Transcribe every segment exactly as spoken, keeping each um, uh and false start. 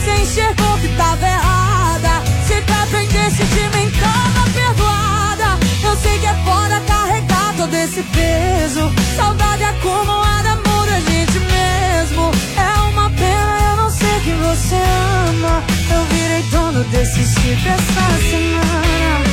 você enxergou que tava errada. Se te arrependesse de mim, tava perdoada. Eu sei que é foda carregar todo esse peso. Saudade acumulada muda a gente mesmo. É uma pena, eu não sei quem você ama. Eu virei dono desse chip essa semana.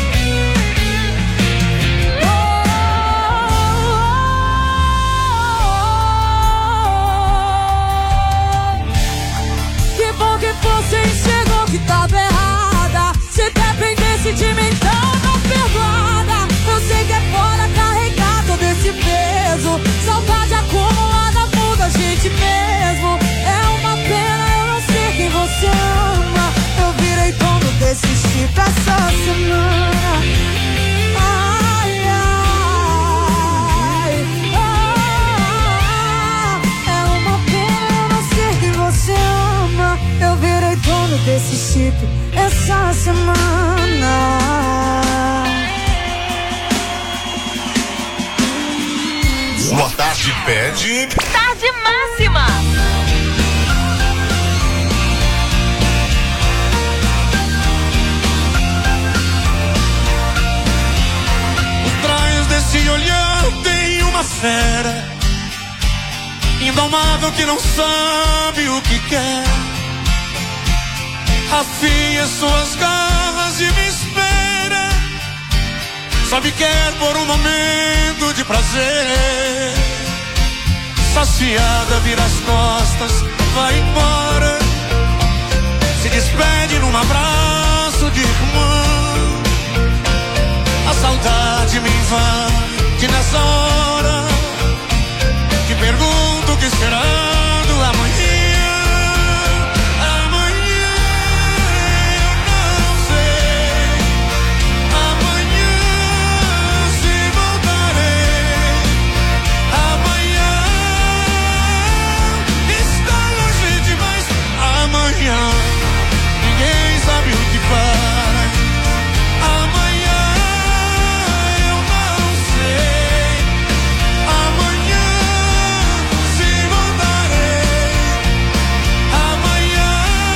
Você enxergou que tava errada. Se te arrependesse de mim, tava perdoada. Eu sei que é foda carregar todo esse peso. Saudade acumulada muda a gente mesmo. É uma pena, eu não sei quem você ama. Eu virei dono desse chip essa semana. Ai, ai, ah, é uma pena, eu não sei quem você ama. Eu virei dono desse chip essa semana. Sua tarde pede Tarde Máxima. Por trás desse olhar tem uma fera indomável que não sabe o que quer. Afia suas garras e me espera. Sabe que é por um momento de prazer. Saciada, vira as costas, vai embora. Se despede num abraço de irmã. A saudade me invade nessa hora. Te pergunto o que será do amanhã. Ninguém sabe o que faz. Amanhã eu não sei. Amanhã se voltarei. Amanhã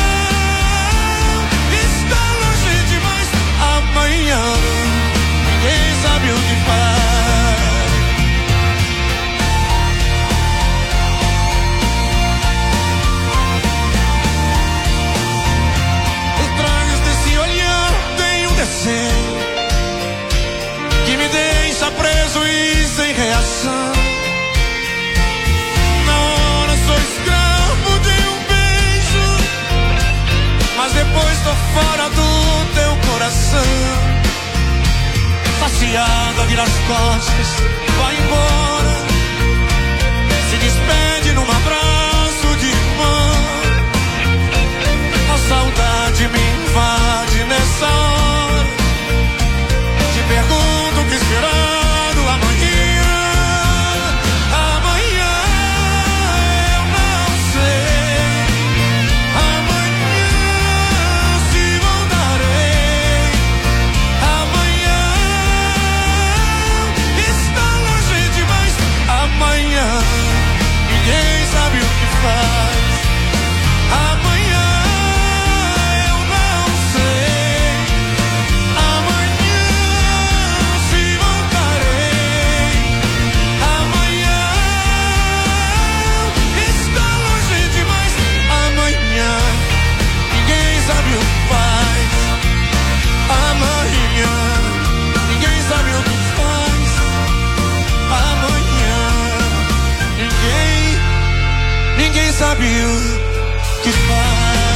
está longe demais. Amanhã ninguém sabe o que faz. Que me deixa preso e sem reação. Na hora sou escravo de um beijo, mas depois tô fora do teu coração. Saciada, vira as costas, vai embora. Se despede num abraço de irmã. A saudade me invade nessa hora. Te pergunto o que será do amanhã. Amanhã eu não sei. Amanhã se voltarei. Amanhã está longe demais. Amanhã ninguém sabe o que faz. Amanhã eu não sei. Amanhã se voltarei. Amanhã está longe demais. Amanhã ninguém sabe o que faz. Amanhã ninguém sabe o que faz. Amanhã ninguém, ninguém sabe o que faz.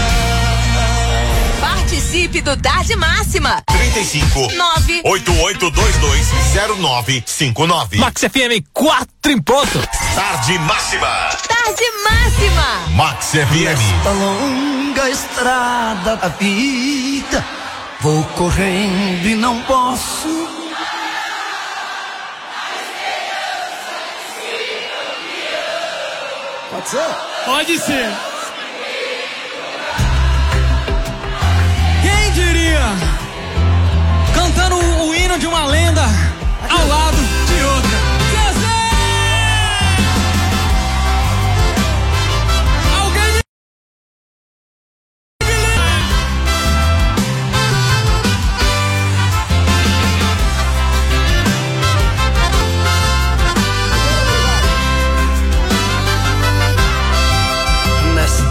Participe do Tarde Máxima. trinta e cinco, nove oito oito dois dois, zero nove cinco nove. Max F M quatro em ponto. Tarde Máxima. Tarde Máxima. Max F M. Nesta longa estrada da vida, vou correndo e não posso. Pode ser? Pode ser. Quem diria? Cantando o, o hino de uma lenda ao lado de outra. Zezé! Alguém me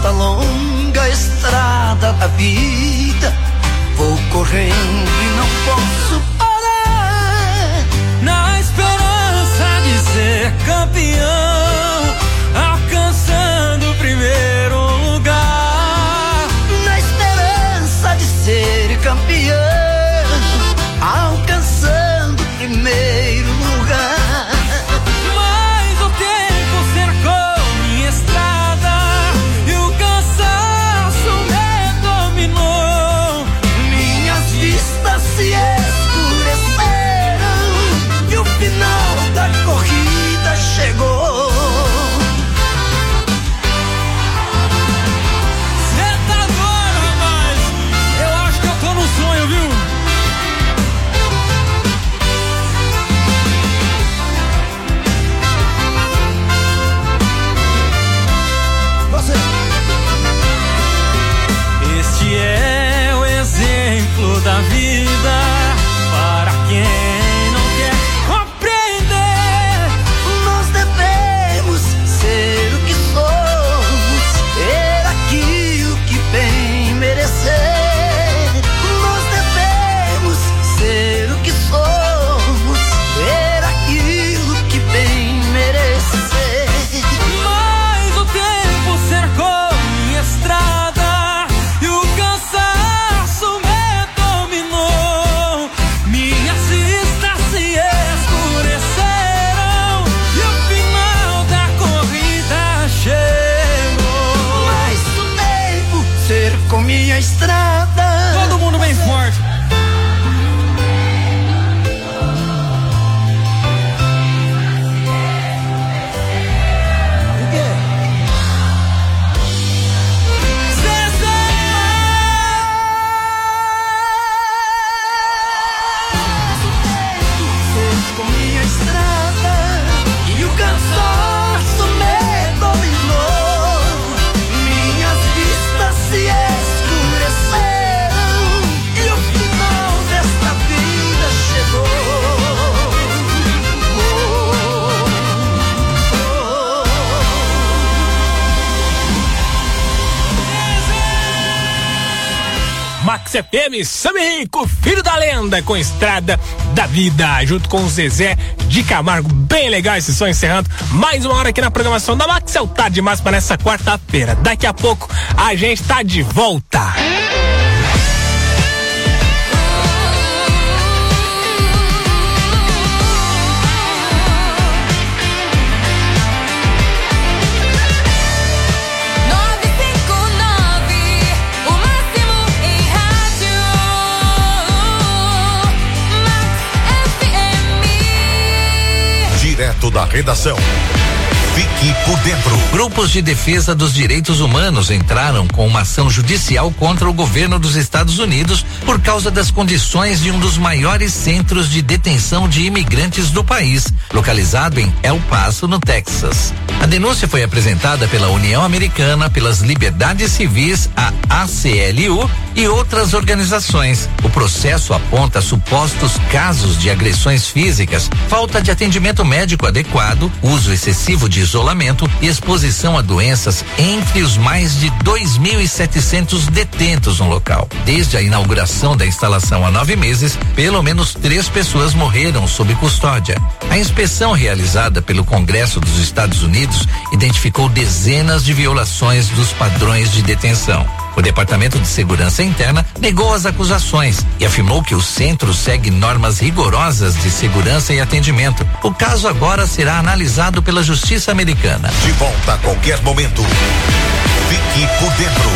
nesta longa estrada da vida, vou correndo e não posso parar. Na esperança de ser campeão, alcançando o primeiro lugar. Na esperança de ser campeão, alcançando o primeiro lugar. Mas o tempo cercou minha estrada e o cansaço me dominou. Minhas vistas se escureceram e o final da corrida chegou. Cê tá doido, rapaz? Eu acho que eu tô num sonho, viu? Você. Este é o exemplo da vida para quem não quer compreender. Nós devemos ser o que somos, ter aquilo que bem merecer. Nós devemos ser o que somos, ter aquilo que bem merecer. Mas o tempo cercou minha estrada e o cansaço me dominou. Minhas vistas se escureceram e o final da corrida chegou. Mas o tempo cercou minha estrada. Todo mundo bem forte. Cercou minha estrada e o cansaço me dominou. Minhas vistas se escureceram e o final desta vida chegou. Max F M, Samirico, filho da lenda, com Estrada da Vida, junto com o Zezé de Camargo. Bem legal esse som, encerrando mais uma hora aqui na programação da Max. É o Tá Demais para nessa quarta-feira. Daqui a pouco a gente tá de volta. nove cinco nove, o máximo em rádio. Max F M. Direto da redação. Fique por dentro. Grupos de defesa dos direitos humanos entraram com uma ação judicial contra o governo dos Estados Unidos por causa das condições de um dos maiores centros de detenção de imigrantes do país, localizado em El Paso, no Texas. A denúncia foi apresentada pela União Americana pelas Liberdades Civis, a A C L U, e outras organizações. O processo aponta supostos casos de agressões físicas, falta de atendimento médico adequado, uso excessivo de isolamento e exposição a doenças entre os mais de dois mil e setecentos detentos no local. Desde a inauguração da instalação há nove meses, pelo menos três pessoas morreram sob custódia. A inspeção realizada pelo Congresso dos Estados Unidos identificou dezenas de violações dos padrões de detenção. O Departamento de Segurança Interna negou as acusações e afirmou que o centro segue normas rigorosas de segurança e atendimento. O caso agora será analisado pela Justiça Americana. De volta a qualquer momento. Fique por dentro.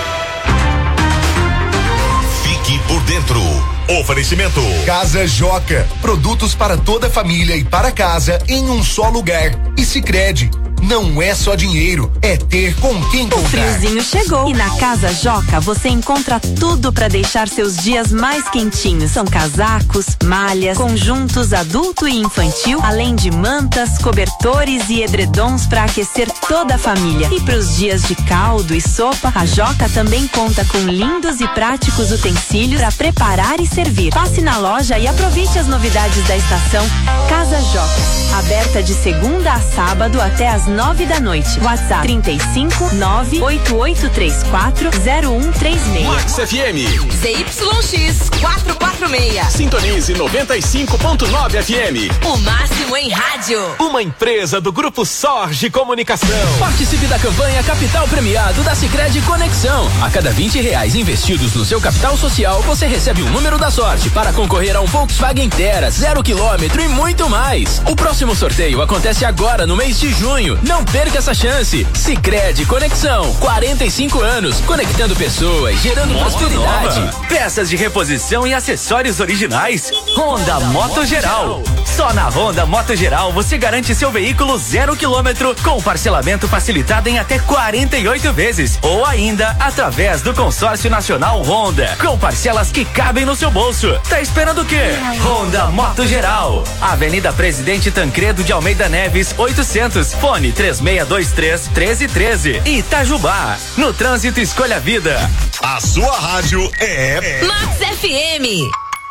Fique por dentro. Oferecimento. Casa Joca, produtos para toda a família e para casa em um só lugar. E Sicredi, não é só dinheiro, é ter com quem O comprar. friozinho chegou e na Casa Joca você encontra tudo para deixar seus dias mais quentinhos. São casacos, malhas, conjuntos adulto e infantil, além de mantas, cobertores e edredons para aquecer toda a família. E para os dias de caldo e sopa, a Joca também conta com lindos e práticos utensílios para preparar e servir. Passe na loja e aproveite as novidades da estação. Casa Joca, aberta de segunda a sábado até às nove da noite. WhatsApp trinta e cinco, nove oito oito três quatro, zero um três seis. Max F M. Z Y X quatrocentos e quarenta e seis. Sintonize noventa e cinco ponto nove F M. O máximo em rádio. Uma empresa do Grupo Sorge Comunicação. Participe da campanha Capital Premiado da Sicredi Conexão. A cada vinte reais investidos no seu capital social, você recebe um número da sorte para concorrer a um Volkswagen Terra, zero quilômetro e muito mais. O próximo sorteio acontece agora no mês de junho. Não perca essa chance. Sicredi Conexão, quarenta e cinco anos, conectando pessoas, gerando Moto prosperidade. Nova. Peças de reposição e acessórios originais. Honda Moto Geral. Só na Honda Moto Geral você garante seu veículo zero quilômetro com parcelamento facilitado em até quarenta e oito vezes ou ainda através do Consórcio Nacional Honda com parcelas que cabem no seu bolso. Tá esperando o quê? Honda Moto Geral. Avenida Presidente Tancredo de Almeida Neves, oitocentos. Fone três seis dois três, um três um três. Itajubá. No trânsito escolha a vida. A sua rádio é Max F M.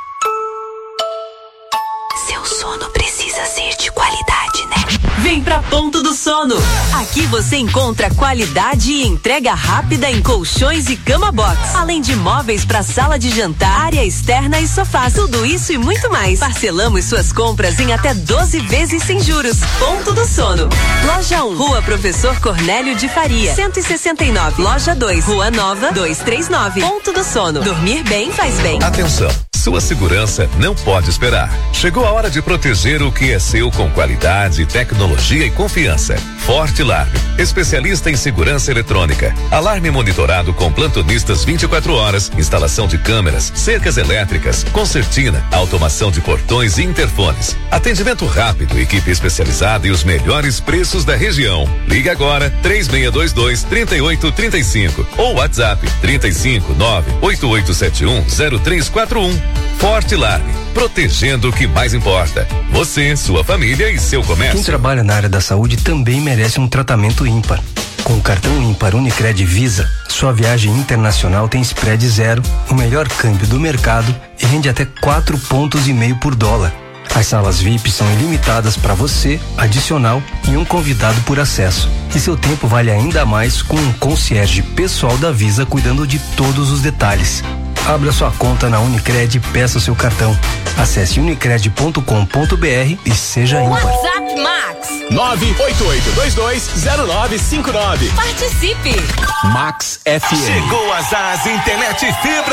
Seu sono precisa ser de qualidade, né? Vem pra Ponto do Sono. Aqui você encontra qualidade e entrega rápida em colchões e cama box, além de móveis para sala de jantar, área externa e sofás. Tudo isso e muito mais. Parcelamos suas compras em até doze vezes sem juros. Ponto do Sono. Loja um, Rua Professor Cornélio de Faria, cento e sessenta e nove. Loja dois, Rua Nova, duzentos e trinta e nove. Ponto do Sono. Dormir bem faz bem. Atenção. Sua segurança não pode esperar. Chegou a hora de proteger o que é seu com qualidade, tecnologia e confiança. Forte Alarme, especialista em segurança eletrônica. Alarme monitorado com plantonistas vinte e quatro horas, instalação de câmeras, cercas elétricas, concertina, automação de portões e interfones. Atendimento rápido, equipe especializada e os melhores preços da região. Ligue agora três seis dois dois, três oito três cinco ou WhatsApp trinta e cinco, nove oito oito sete um, zero três quatro um. Forte Alarme, protegendo o que mais importa. Você, sua família e seu comércio. Quem trabalha na área da saúde também merece um tratamento ímpar. Com o cartão ímpar Unicred Visa, sua viagem internacional tem spread zero, o melhor câmbio do mercado e rende até quatro pontos e meio por dólar. As salas V I P são ilimitadas para você, adicional e um convidado por acesso. E seu tempo vale ainda mais com um concierge pessoal da Visa cuidando de todos os detalhes. Abra sua conta na Unicred e peça seu cartão. Acesse unicred ponto com ponto br e seja ímpar. WhatsApp Max nove oito oito dois dois zero nove cinco nove. Participe. Max F M. Chegou a Zaz Internet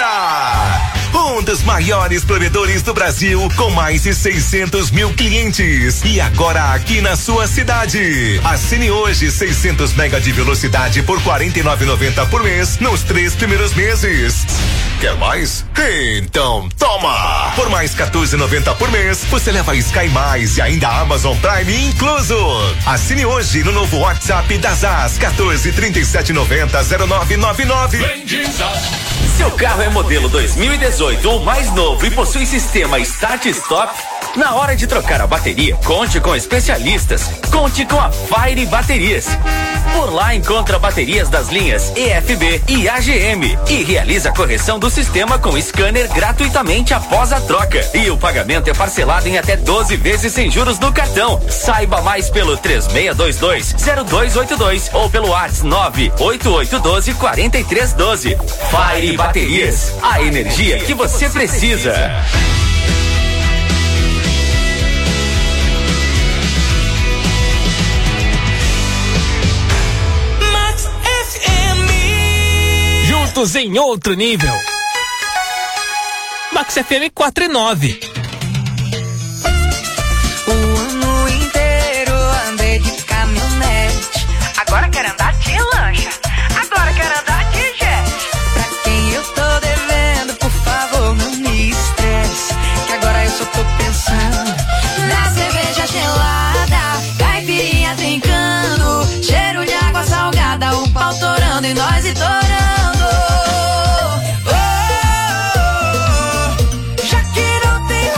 Fibra. Um dos maiores provedores do Brasil, com mais de seiscentos mil clientes. E agora aqui na sua cidade. Assine hoje seiscentos mega de velocidade por quarenta e nove reais e noventa centavos por mês nos três primeiros meses. Quer mais? Então toma! Por mais quatorze reais e noventa centavos por mês, você leva Sky Mais e ainda Amazon Prime incluso. Assine hoje no novo WhatsApp da Zaz, quatorze, trinta e sete, noventa, zero nove nove nove. Seu carro é modelo dois mil e dezoito ou mais novo e possui sistema Start Stop? Na hora de trocar a bateria, conte com especialistas. Conte com a Fire Baterias. Por lá encontra baterias das linhas E F B e A G M e realiza a correção do sistema com scanner gratuitamente após a troca. E o pagamento é parcelado em até doze vezes sem juros no cartão. Saiba mais pelo três seis dois dois, zero dois oito dois ou pelo WhatsApp nove oito oito um dois, quatro três um dois. Fire Baterias, a energia que você precisa. Juntos em outro nível. Max F M quatro e nove. O ano inteiro andei de caminhonete. Agora quero andar de lancha. Agora quero andar de jet. Pra quem eu tô devendo, por favor, não me estresse. Que agora eu só tô pensando na cerveja gelada, caipirinha trincando, cheiro de água salgada, o pau torando e nós e torando. Oh, oh, oh, já que não tem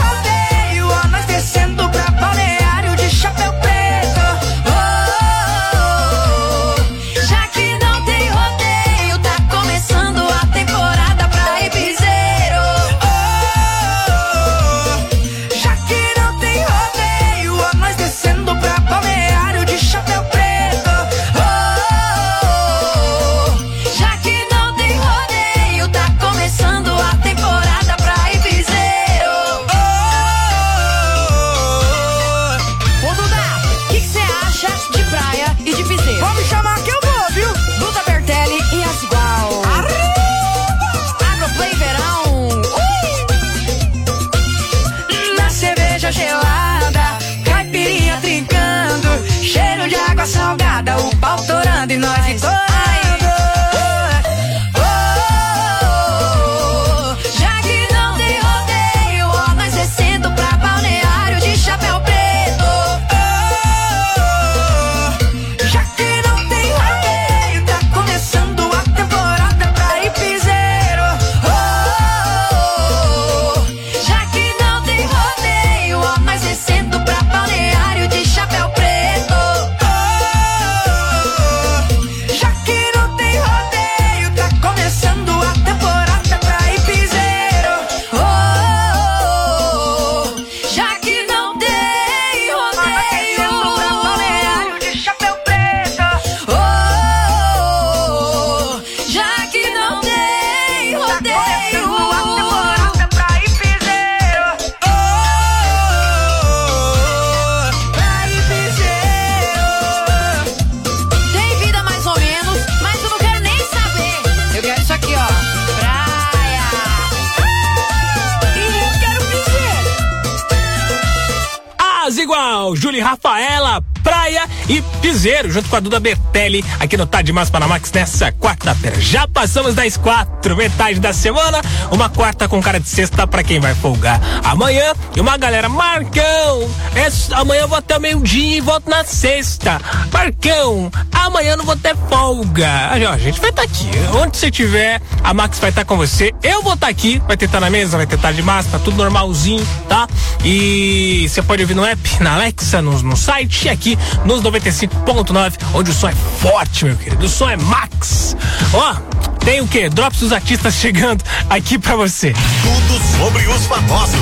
Legal, Júlia Rafaela, Praia e Piseiro, junto com a Duda Bertelli, aqui no Tarde Mais Panamax nessa quarta-feira. Já passamos das quatro, metade da semana, uma quarta com cara de sexta pra quem vai folgar amanhã. E uma galera, Marcão, é, amanhã eu vou até o meio-dia e volto na sexta. Marcão, amanhã eu não vou ter folga. Aí, ó, a gente vai estar tá aqui. Onde você estiver, a Max vai estar tá com você. Eu vou estar tá aqui, vai tentar na mesa, vai tentar de máscara, tudo normalzinho, tá? E você pode ouvir no app, na Alexa, no, no site e aqui nos noventa e cinco ponto nove, onde o som é forte, meu querido. O som é Max. Ó, tem o quê? Drops dos artistas chegando aqui pra você. Tudo sobre os famosos.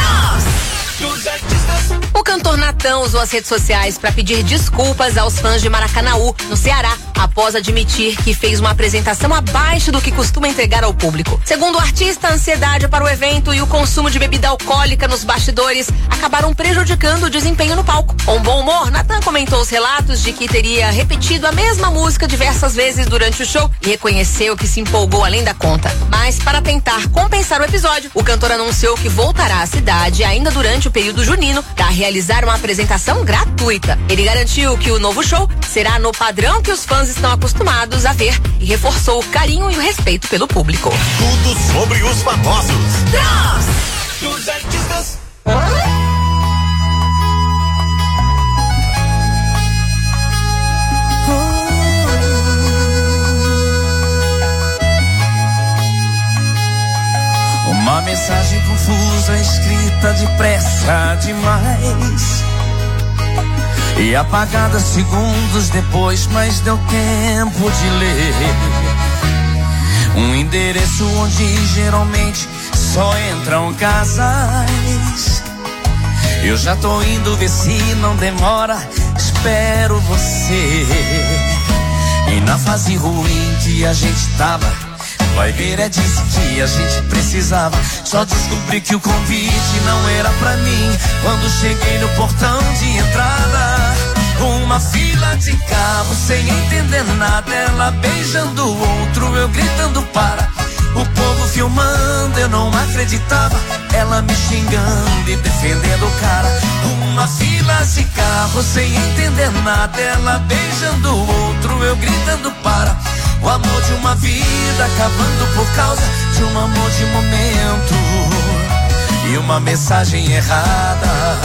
O cantor Natan usou as redes sociais para pedir desculpas aos fãs de Maracanaú, no Ceará, após admitir que fez uma apresentação abaixo do que costuma entregar ao público. Segundo o artista, a ansiedade para o evento e o consumo de bebida alcoólica nos bastidores acabaram prejudicando o desempenho no palco. Com bom humor, Natan comentou os relatos de que teria repetido a mesma música diversas vezes durante o show e reconheceu que se empolgou além da conta. Mas, para tentar compensar o episódio, o cantor anunciou que voltará à cidade ainda durante o período junino para realizar uma apresentação gratuita. Ele garantiu que o novo show será no padrão que os fãs estão acostumados a ver e reforçou o carinho e o respeito pelo público. Tudo sobre os famosos. Dos artistas. Uma mensagem confusa escrita depressa demais e apagada segundos depois, mas deu tempo de ler. Um endereço onde geralmente só entram casais. Eu já tô indo ver se não demora, espero você. E na fase ruim que a gente tava, vai ver, é disso que a gente precisava. Só descobri que o convite não era pra mim quando cheguei no portão de entrada. Uma fila de carro sem entender nada, ela beijando o outro, eu gritando para. O povo filmando, eu não acreditava, ela me xingando e defendendo o cara. Uma fila de carro sem entender nada, ela beijando o outro, eu gritando para. O amor de uma vida acabando por causa de um amor de momento e uma mensagem errada.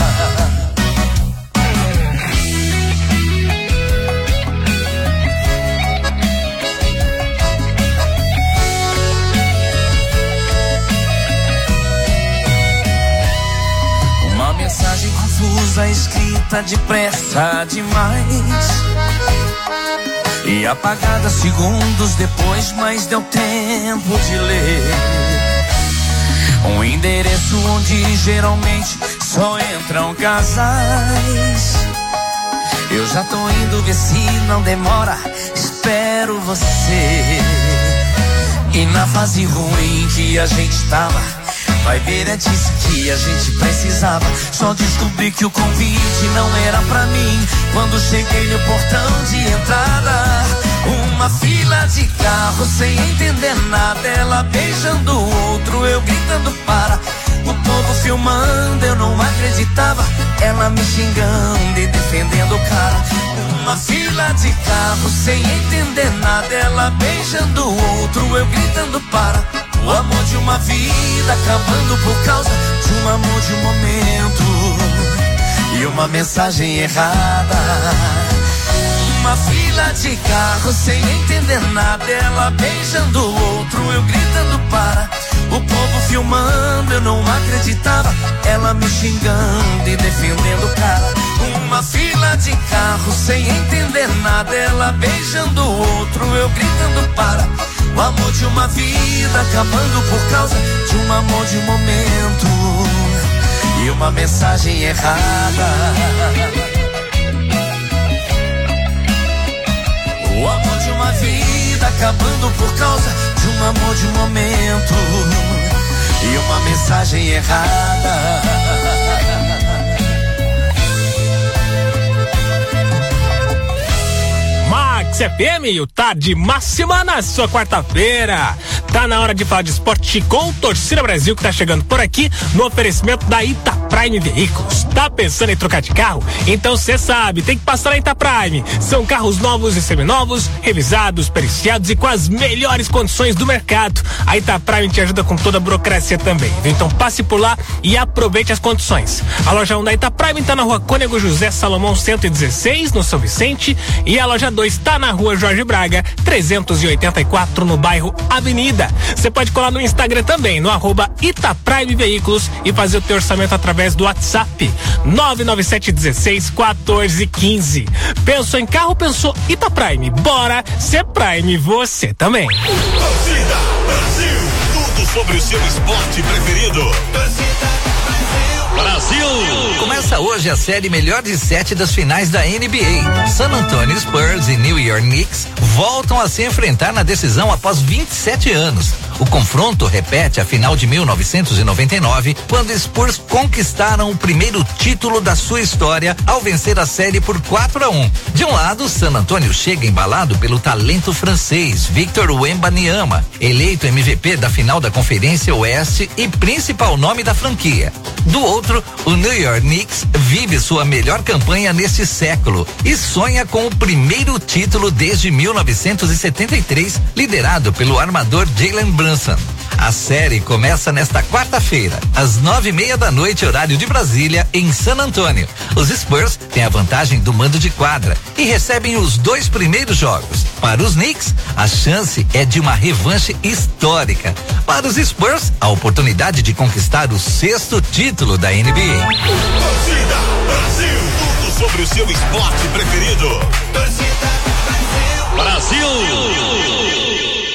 Uma mensagem confusa escrita depressa demais e apagada segundos depois, mas deu tempo de ler. Um endereço onde geralmente só entram casais. Eu já tô indo ver se não demora, espero você. E na fase ruim que a gente tava, vai ver, é disso que a gente precisava. Só descobri que o convite não era pra mim quando cheguei no portão de entrada. Uma fila de carro sem entender nada, ela beijando o outro, eu gritando para. O povo filmando, eu não acreditava, ela me xingando e defendendo o cara. Uma fila de carro sem entender nada, ela beijando o outro, eu gritando para. O amor de uma vida acabando por causa de um amor de um momento e uma mensagem errada. Uma fila de carro sem entender nada, ela beijando o outro, eu gritando para. O povo filmando, eu não acreditava, ela me xingando e defendendo o cara. Uma fila de carro sem entender nada, ela beijando o outro, eu gritando para. O amor de uma vida acabando por causa de um amor de momento e uma mensagem errada. O amor de uma vida acabando por causa de um amor de momento e uma mensagem errada. Max F M e o Tarde Máxima na sua quarta-feira. Tá na hora de falar de esporte com Torcida Brasil, que tá chegando por aqui no oferecimento da Itapema Prime Veículos. Tá pensando em trocar de carro? Então cê sabe, tem que passar na Itaprime. São carros novos e seminovos, revisados, periciados e com as melhores condições do mercado. A Itaprime te ajuda com toda a burocracia também. Então passe por lá e aproveite as condições. A loja um da Itaprime tá na rua Cônego José Salomão cento e dezesseis, no São Vicente, e a loja dois tá na rua Jorge Braga, trezentos e oitenta e quatro, no bairro Avenida. Você pode colar no Instagram também, no arroba Itaprime Veículos, e fazer o teu orçamento através do WhatsApp nove nove sete um seis um quatro um cinco. Pensou em carro, pensou Itaprime. Bora ser Prime você também. Torcida Brasil, tudo sobre o seu esporte preferido. Brasil! Começa hoje a série Melhor de Sete das finais da N B A. San Antonio Spurs e New York Knicks voltam a se enfrentar na decisão após vinte e sete anos. O confronto repete a final de mil novecentos e noventa e nove, quando os Spurs conquistaram o primeiro título da sua história ao vencer a série por quatro a um. De um lado, San Antonio chega embalado pelo talento francês Victor Wembanyama, eleito M V P da final da Conferência Oeste e principal nome da franquia. Do outro, o New York Knicks vive sua melhor campanha neste século e sonha com o primeiro título desde mil novecentos e setenta e três, liderado pelo armador Jalen Brunson. A série começa nesta quarta-feira, às nove e meia da noite, horário de Brasília, em San Antônio. Os Spurs têm a vantagem do mando de quadra e recebem os dois primeiros jogos. Para os Knicks, a chance é de uma revanche histórica. Para os Spurs, a oportunidade de conquistar o sexto título da N B A. Torcida Brasil, tudo sobre o seu esporte preferido. Torcida Brasil. Brasil.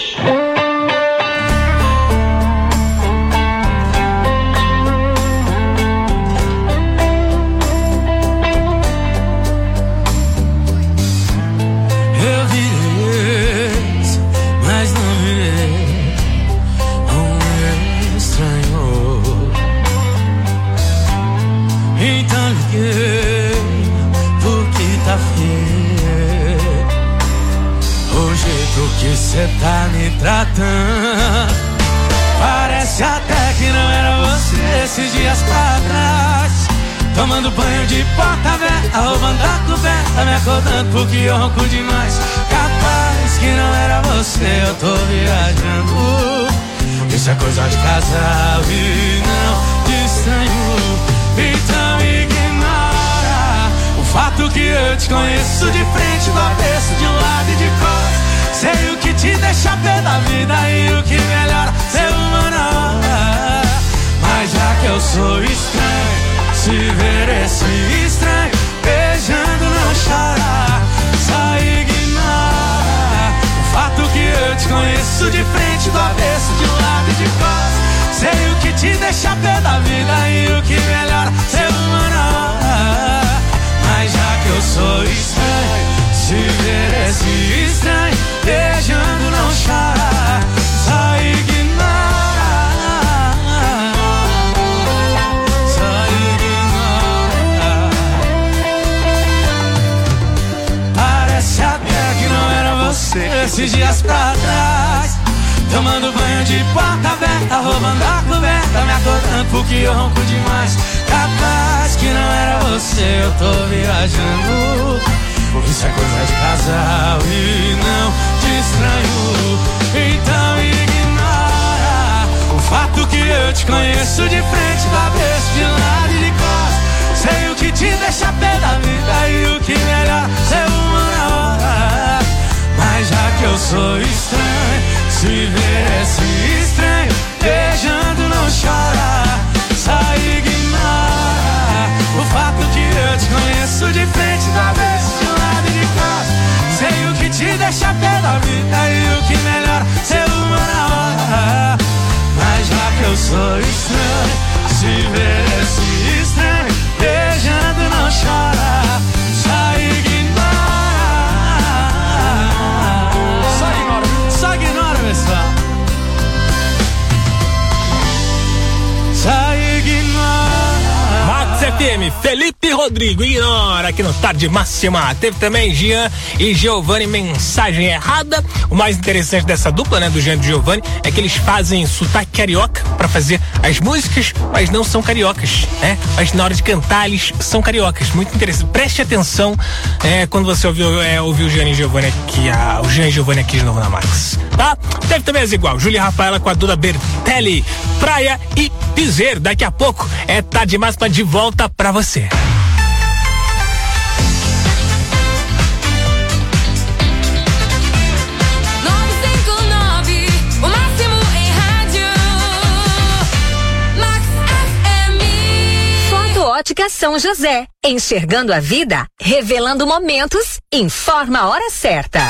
Que cê tá me tratando, parece até que não era você esses dias pra trás. Tomando banho de porta aberta, roubando a coberta, me acordando porque eu ronco demais. Capaz que não era você, eu tô viajando. Isso é coisa de casal e não de estranho. Então ignora o fato que eu te conheço de frente, do avesso, de um lado e de costas. Sei o que te deixa pé da vida e o que melhora ser humano. Mas já que eu sou estranho, se ver esse estranho beijando não chorar, só ignora o fato que eu te conheço de frente, do avesso, de um lado e de costas. Sei o que te deixa pé da vida e o que melhora ser humano. Mas já que eu sou estranho, se ver esse estranho beijando não chora, só ignora, só ignora. Parece até que não era você esses dias pra trás. Tomando banho de porta aberta, roubando a coberta, me acordando porque eu ronco demais. Capaz que não era você, eu tô viajando. Isso é coisa de casal e não de estranho. Então ignora o fato que eu te conheço de frente, do avesso, de lado e de costas. Sei o que te deixa pé da vida e o que melhor ser humano. Mas já que eu sou estranho, se ver esse estranho beijando não chora, só ignora o fato que eu te conheço de frente, do avesso, de lado e de costas. Sei o que te deixa pé da vida e o que melhor ser humano. Mas já que eu sou estranho, se ver esse estranho beijando não chora, só ignora. Só ignora, só ignora, pessoal. F M, Felipe Rodrigo, ignora aqui no Tarde Máxima. Teve também Jean e Giovanni, mensagem errada. O mais interessante dessa dupla, né, do Jean e do Giovanni, é que eles fazem sotaque carioca pra fazer as músicas, mas não são cariocas, né? Mas na hora de cantar, eles são cariocas. Muito interessante. Preste atenção é, quando você ouviu, é, ouviu o Jean e Giovanni aqui, a, o Jean e Giovanni aqui de novo na Max, tá? Teve também as igual, Júlia Rafaela com a Duda Bertelli, Praia e Piseiro. Daqui a pouco é Tarde Máxima de volta pra você. Ótica São José, enxergando a vida, revelando momentos, informa a hora certa.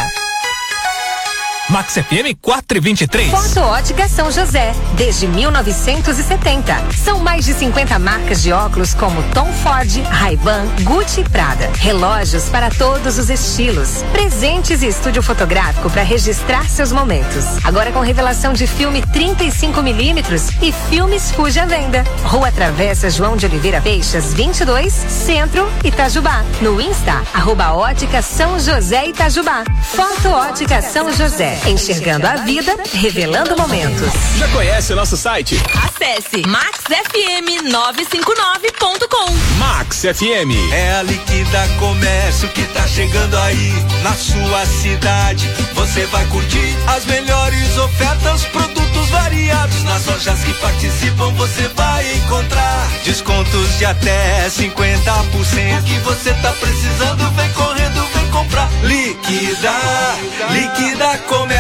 Max F M quatro e vinte e três. Foto Ótica São José, desde mil novecentos e setenta. São mais de cinquenta marcas de óculos como Tom Ford, Ray-Ban, Gucci e Prada. Relógios para todos os estilos. Presentes e estúdio fotográfico para registrar seus momentos. Agora com revelação de filme trinta e cinco milímetros e filmes Fuji à venda. Rua Travessa João de Oliveira Peixas, vinte e dois, Centro, Itajubá. No Insta, arroba Ótica São José Itajubá. Foto Ótica São José. Enxergando a vida, revelando momentos. Já conhece o nosso site? Acesse max f m nove cinco nove ponto com. Max F M. É a Liquida Comércio que tá chegando aí na sua cidade. Você vai curtir as melhores ofertas, produtos variados. Nas lojas que participam você vai encontrar descontos de até cinquenta por cento. O que você tá precisando, vem correndo, vem comprar. Liquida, Liquida Comércio.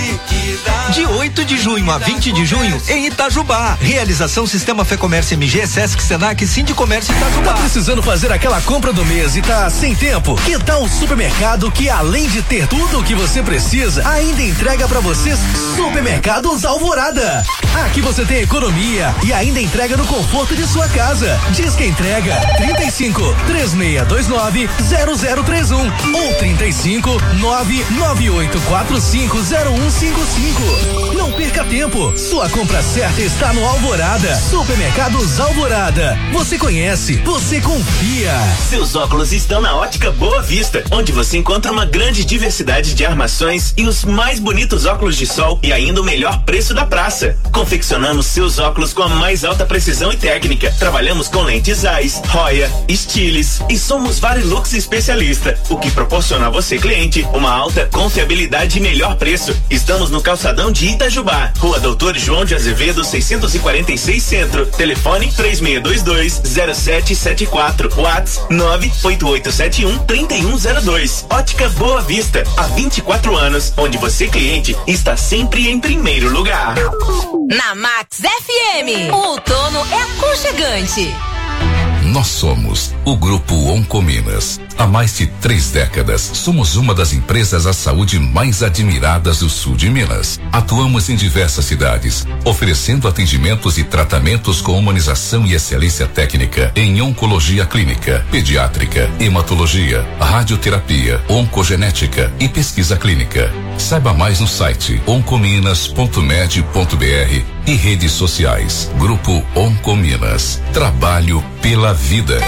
De oito de junho a vinte de junho em Itajubá. Realização Sistema Fê Comércio M G, Sesc, Senac, Sindicomércio Itajubá. Tá precisando fazer aquela compra do mês e tá sem tempo? Que tal um supermercado que, além de ter tudo o que você precisa, ainda entrega pra vocês? Supermercados Alvorada. Aqui você tem economia e ainda entrega no conforto de sua casa. Diz que entrega trinta e cinco, três seis dois nove, zero zero três um ou trinta e cinco, nove nove oito quatro cinco zero um cinco cinco. Não perca tempo. Sua compra certa está no Alvorada. Supermercados Alvorada. Você conhece, você confia. Seus óculos estão na Ótica Boa Vista, onde você encontra uma grande diversidade de armações e os mais bonitos óculos de sol e ainda o melhor preço da praça. Confeccionamos seus óculos com a mais alta precisão e técnica. Trabalhamos com lentes Zeiss, Roya, Stiles e somos Varilux especialista, o que proporciona a você, cliente, uma alta confiabilidade e melhor preço. Estamos no calçadão de Itajubá, Rua Doutor João de Azevedo, seiscentos e quarenta e seis Centro. Telefone três seis dois dois, zero sete sete quatro. WhatsApp nove oito oito sete um, três um zero dois. Ótica Boa Vista, há vinte e quatro anos, onde você, cliente, está sempre em primeiro lugar. Na Max F M, o outono é aconchegante. Nós somos o Grupo Oncominas. Há mais de três décadas, somos uma das empresas à saúde mais admiradas do sul de Minas. Atuamos em diversas cidades, oferecendo atendimentos e tratamentos com humanização e excelência técnica em oncologia clínica, pediátrica, hematologia, radioterapia, oncogenética e pesquisa clínica. Saiba mais no site oncominas ponto med ponto br e redes sociais. Grupo Oncominas. Trabalho pela vida.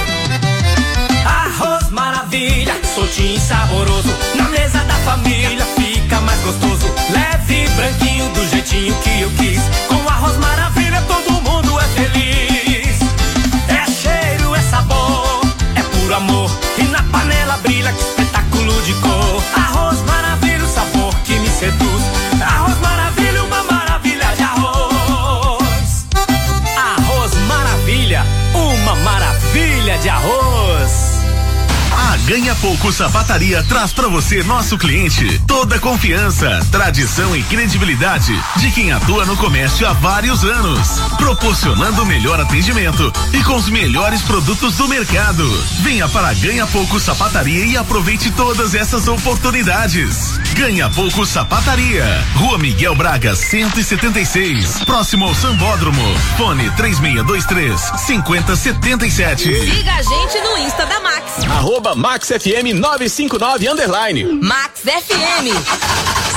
Arroz maravilha, soltinho e saboroso. Na mesa da família fica mais gostoso. Leve, branquinho, do jeitinho que eu quis. Com arroz maravilha todo mundo é feliz. É cheiro, é sabor, é puro amor. E na panela brilha, que espetáculo de cor. Arroz maravilha, o sabor que me seduz. Arroz maravilha, uma maravilha de arroz. Arroz maravilha, uma maravilha de arroz. A Ganha Pouco Sapataria traz pra você, nosso cliente, toda a confiança, tradição e credibilidade de quem atua no comércio há vários anos, proporcionando o melhor atendimento e com os melhores produtos do mercado. Venha para a Ganha Pouco Sapataria e aproveite todas essas oportunidades. Ganha Pouco Sapataria, Rua Miguel Braga, cento e setenta e seis, próximo ao Sambódromo. Fone três seis dois três, cinco zero sete sete. Siga a gente no Insta da Max. Arroba Max F M nove cinco nove underline. Max F M.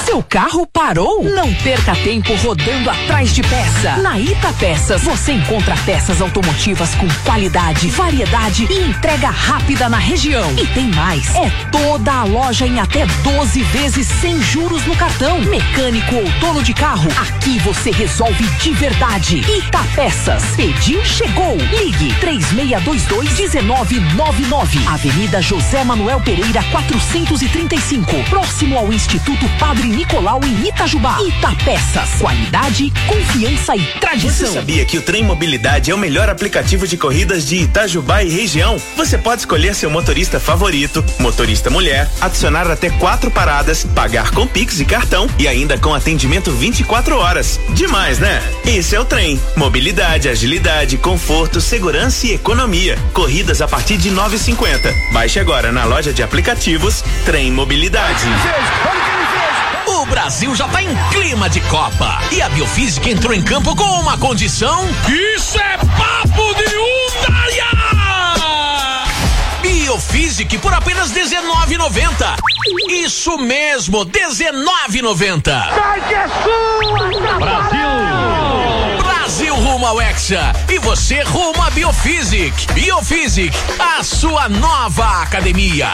Seu carro parou? Não perca tempo rodando atrás de peça. Na Ita Peças você encontra peças automotivas com qualidade, variedade e entrega rápida na região. E tem mais, é toda a loja em até doze vezes sem juros no cartão. Mecânico ou dono de carro, aqui você resolve de verdade. Ita Peças, pediu, chegou. Ligue três seis dois dois, um nove nove nove. Avenida José Manuel Pereira quatrocentos e trinta e cinco, próximo ao Instituto Padre Nicolau em Itajubá. Ita Peças, qualidade, confiança e tradição. Você sabia que o Trem Mobilidade é o melhor aplicativo de corridas de Itajubá e região? Você pode escolher seu motorista favorito, motorista mulher, adicionar até quatro paradas, pagar com Pix e cartão e ainda com atendimento vinte e quatro horas. Demais, né? Esse é o Trem. Mobilidade, agilidade, conforto, segurança e economia. Corridas a partir de nove e cinquenta. Baixe agora na loja de aplicativos Trem Mobilidade. O Brasil já tá em clima de Copa e a Biofísica entrou em campo com uma condição. Isso é papo de Undaia! Biofísica por apenas dezenove reais e noventa centavos. Isso mesmo, dezenove reais e noventa centavos. Brasil! Brasil rumo ao Hexa e você rumo a Biofísica. Biofísica, a sua nova academia.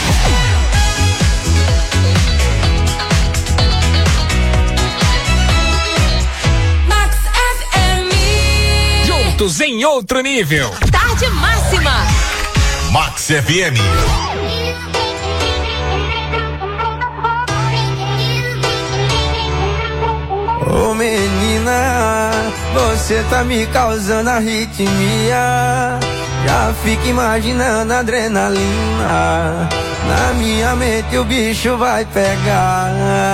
Juntos em outro nível. Tarde máxima. Max F M. Ô oh, menina, você tá me causando arritmia. Já fico imaginando a adrenalina. Na minha mente o bicho vai pegar.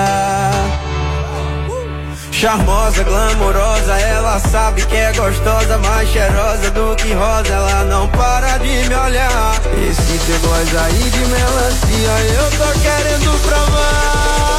Charmosa, glamourosa, ela sabe que é gostosa, mais cheirosa do que rosa, ela não para de me olhar. Esse teu gloss aí de melancia, eu tô querendo provar.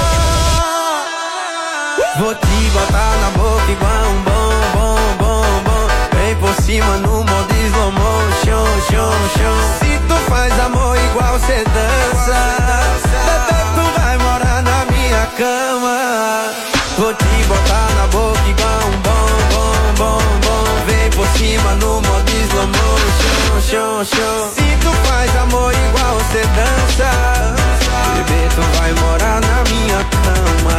Vou te botar na boca igual um bom, bom, bom, bom. Vem por cima no modo slow motion, show, show. Se tu faz amor igual cê dança, bebê, tu vai morar na minha cama. Vou te botar na boca igual um bom, bom, bom, bom. Vem por cima no modo slow motion, show, show. Se tu faz amor igual cê dança, bebê, tu vai morar na minha cama.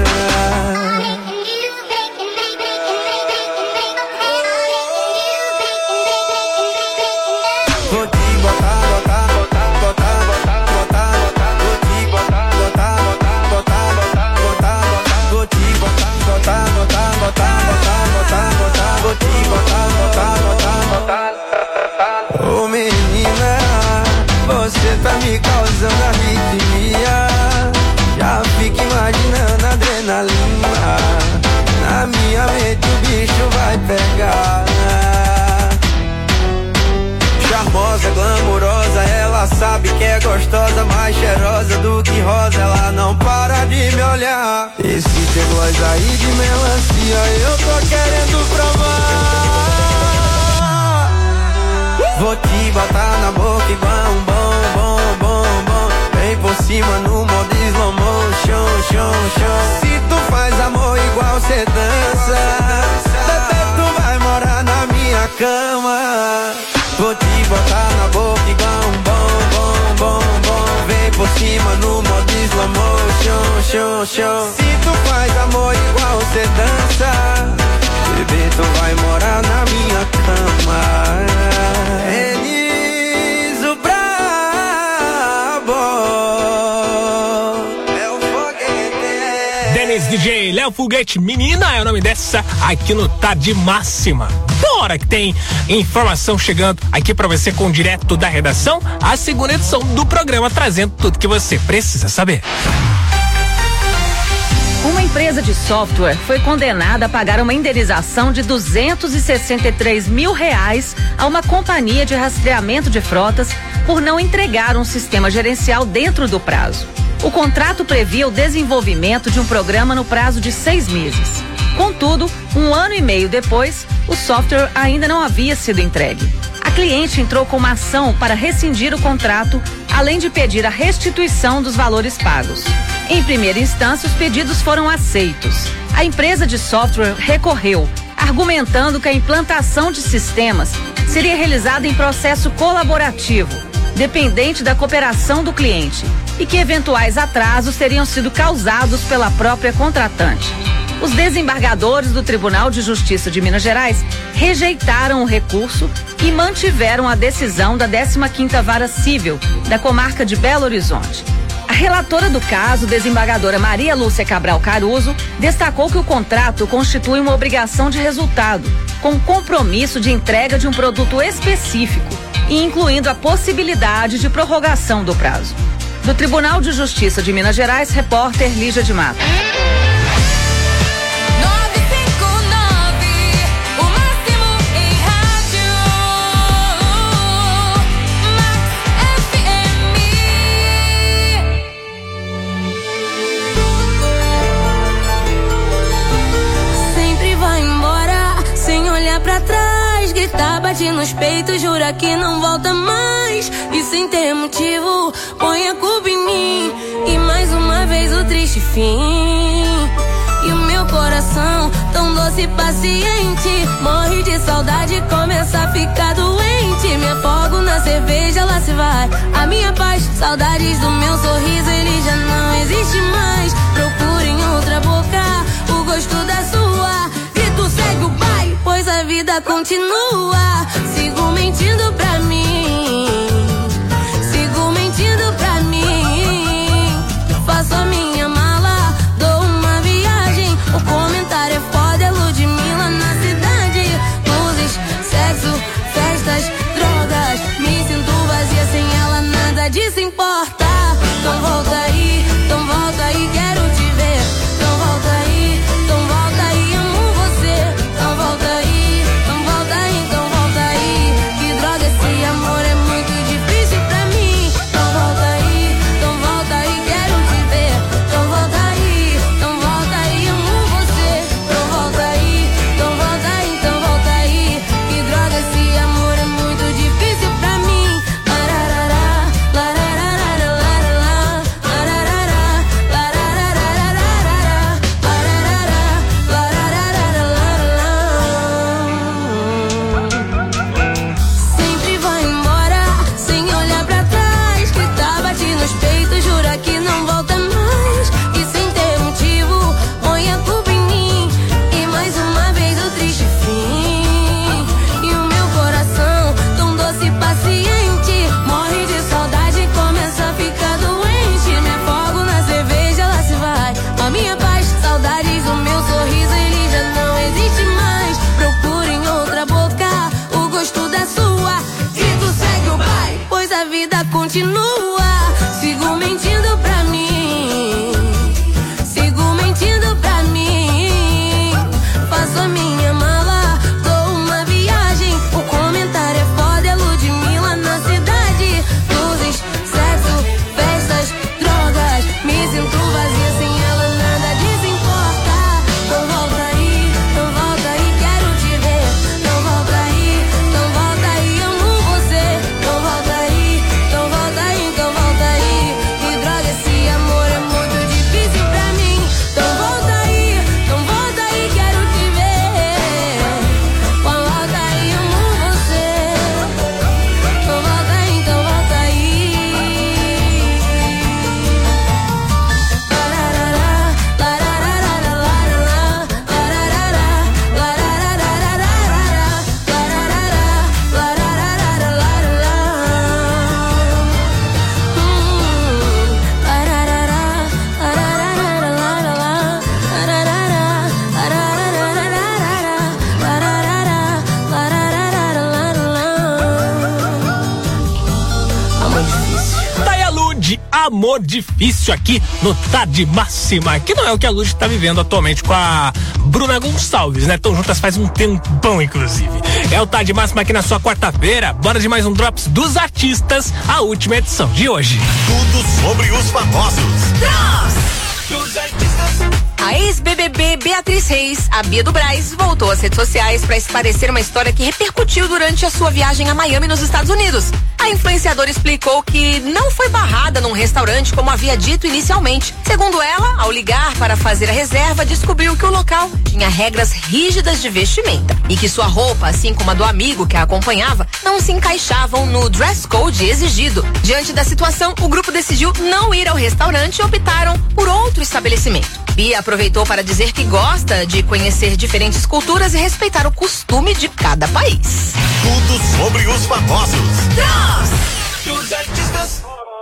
Vou te botar, botar, botar, botar, botar, botar, botar. Vou te botar, botar, botar, botar, botar, botar, botar. Vou te botar, botar, botar, botar, botar, botar, botar. Vou te botar, botar, botar, botar. Ô menina, você tá me causando arritmia. Já fico imaginando a adrenalina. Na minha mente o bicho vai pegar. Charmosa, glamourosa, ela sabe que é gostosa, mais cheirosa do que rosa, ela não para de me olhar. Esse teu gloss aí de melancia, eu tô querendo provar. Vou te botar na boca igual um bom, bom, bom, bom. Vem por cima no modo slow motion, show, show. Se tu faz amor igual cê dança, bebê, tu vai morar na minha cama. Vou te botar na boca igual um bom, bom, bom, bom. Vem por cima no modo slow motion, show, show. Se tu faz amor igual cê dança, bebê, tu vai morar na minha cama. Elis, o brabo, é o foguete. Denis D J, Léo Foguete, menina é o nome dessa aqui no Tarde Máxima. Bora que tem informação chegando aqui pra você com direto da redação, a segunda edição do programa trazendo tudo que você precisa saber. Uma empresa de software foi condenada a pagar uma indenização de duzentos e sessenta e três mil reais a uma companhia de rastreamento de frotas por não entregar um sistema gerencial dentro do prazo. O contrato previa o desenvolvimento de um programa no prazo de seis meses. Contudo, um ano e meio depois, o software ainda não havia sido entregue. A cliente entrou com uma ação para rescindir o contrato, além de pedir a restituição dos valores pagos. Em primeira instância, os pedidos foram aceitos. A empresa de software recorreu, argumentando que a implantação de sistemas seria realizada em processo colaborativo, dependente da cooperação do cliente, e que eventuais atrasos teriam sido causados pela própria contratante. Os desembargadores do Tribunal de Justiça de Minas Gerais rejeitaram o recurso e mantiveram a decisão da décima quinta Vara Civil da comarca de Belo Horizonte. A relatora do caso, desembargadora Maria Lúcia Cabral Caruso, destacou que o contrato constitui uma obrigação de resultado, com compromisso de entrega de um produto específico e incluindo a possibilidade de prorrogação do prazo. Do Tribunal de Justiça de Minas Gerais, repórter Lígia de Mato. Pra trás, gritar, bate nos peitos, jura que não volta mais. E sem ter motivo, põe a culpa em mim. E mais uma vez o triste fim. E o meu coração, tão doce e paciente, morre de saudade, começa a ficar doente. Me afogo na cerveja, lá se vai a minha paz. Saudades do meu sorriso, ele já não existe mais. Procura em outra boca o gosto da sua. E tu segue o baile, pois a vida continua. Sigo mentindo pra mim, sigo mentindo pra mim. Faço a minha mala, dou uma viagem. O comentário é foda, é Ludmilla na cidade. Luzes, sexo, festas, drogas. Me sinto vazia sem ela, nada disso importa. Então volta aí, então volta aí, quero te ver. Então volta aí, então volta aí, amo você. Então volta aí, então volta aí, então volta aí. Que droga, esse amor é muito difícil pra mim. Então volta aí, então volta aí, quero te ver. Então volta aí, então volta aí, amo você. Então volta aí, então volta aí, então volta aí. Que droga, esse amor é muito difícil pra mim. Lararará, lararará, lararará, lararará, lararará, sempre vai embora, sem olhar pra trás. Que tá bate nos peitos, jura que não volta mais. E sem ter motivo, põe a culpa em mim. E mais uma vez o triste fim. E o meu coração, tão doce e paciente, morre de saudade, começa a ficar doente. Me afogo na cerveja, lá se vai a minha paz. Saudades do meu sorriso, ele já não existe mais. Procura em outra boca o gosto da sua. E tu segue o baile, pois a vida continua. Sigo mentindo pra mim, sigo mentindo pra mim. Faço a minha mala, dou uma viagem. O comentário é foda, é Ludmilla na cidade. Luzes, sexo, festas, drogas. Me sinto vazia sem ela, nada disso importa. Então volta aí, então volta aí, quero te ver. Então volta aí, então volta aí, amo você. Então volta aí, então volta aí, então volta aí. Que droga, esse amor é muito difícil pra mim. Então volta aí, então volta aí, quero te ver. Então volta aí, amo você. Então volta aí, então volta aí. Tá aí a Lud, amor difícil aqui no Tá de Máxima, que não é o que a Lud tá vivendo atualmente com a Bruna Gonçalves, né? Estão juntas faz um tempão, inclusive. É o Tá de Máxima aqui na sua quarta-feira. Bora de mais um Drops dos Artistas, a última edição de hoje. Tudo sobre os famosos. Dos artistas. A ex-B B B Beatriz Reis, a Bia do Brás, voltou às redes sociais para esclarecer uma história que repercutiu durante a sua viagem a Miami, nos Estados Unidos. A influenciadora explicou que não foi barrada num restaurante como havia dito inicialmente. Segundo ela, ao ligar para fazer a reserva, descobriu que o local tinha regras rígidas de vestimenta e que sua roupa, assim como a do amigo que a acompanhava, não se encaixavam no dress code exigido. Diante da situação, o grupo decidiu não ir ao restaurante e optaram por outro estabelecimento. Bia aproveitou para dizer que gosta de conhecer diferentes culturas e respeitar o costume de cada país. Tudo sobre os famosos. Dos artistas.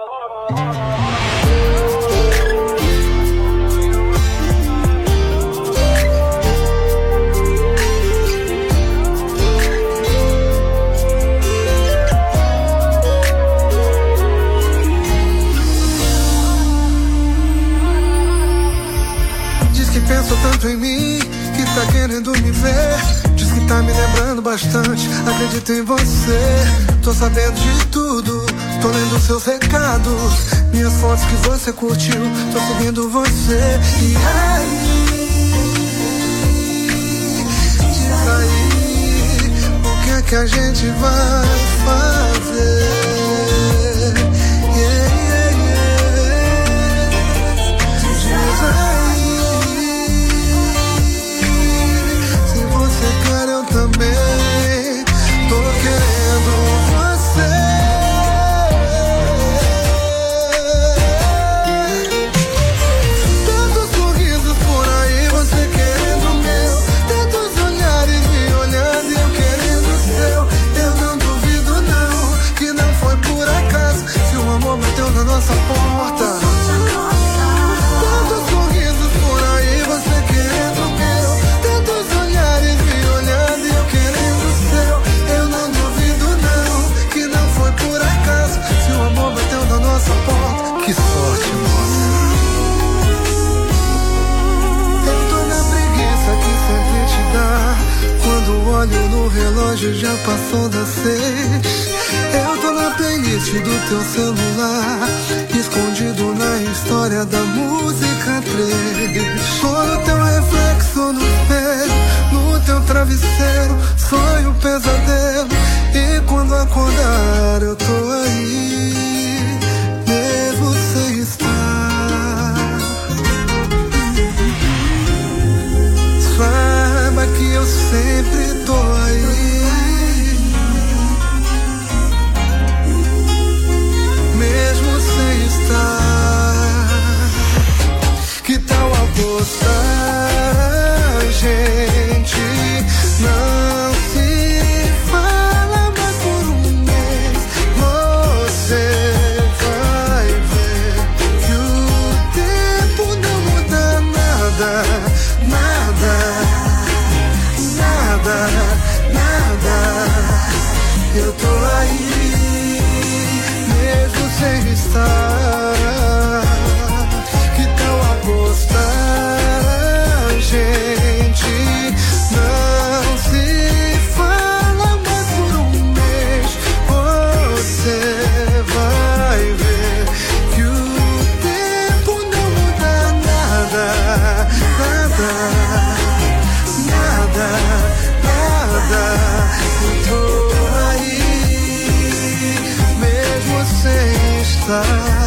Diz que pensa tanto em mim, que tá querendo me ver. Diz que tá me lembrando bastante, acredito em você. Tô sabendo de tudo, tô lendo seus recados, minhas fotos que você curtiu, tô seguindo você. E aí, diz aí, o que é que a gente vai fazer? Yeah, yeah, yeah. Diz aí, se você quer eu também, tô querendo você. Tantos sorrisos por aí, você querendo o meu, tantos olhares me olhando e eu querendo o seu. Eu não duvido não, que não foi por acaso, se o amor bateu na nossa porta. Tantos sorrisos por aí, você querendo o meu, tantos olhares me olhando e eu querendo o seu. Eu não duvido não, que não foi por acaso, se o amor bateu na nossa porta. Que sorte nossa. Eu tô na preguiça que sempre te dá, quando olho no relógio já passou das seis. Eu tô na playlist do teu celular, escondido na história da música três. Tô no teu reflexo no espelho, no teu travesseiro, sonho pesadelo. E quando acordar eu tô aí, mesmo sem estar. Saiba que eu sempre tô aí, mesmo sem estar. Que tal apostar a gente não se fala mais por um mês? Você vai ver que o tempo não muda nada, nada, nada, nada. Eu tô aí, mesmo sem estar. Que tal apostar a gente não se fala mais por um mês? Você vai ver que o tempo não muda nada, nada, nada, nada. Eu tô aí, mesmo sem estar.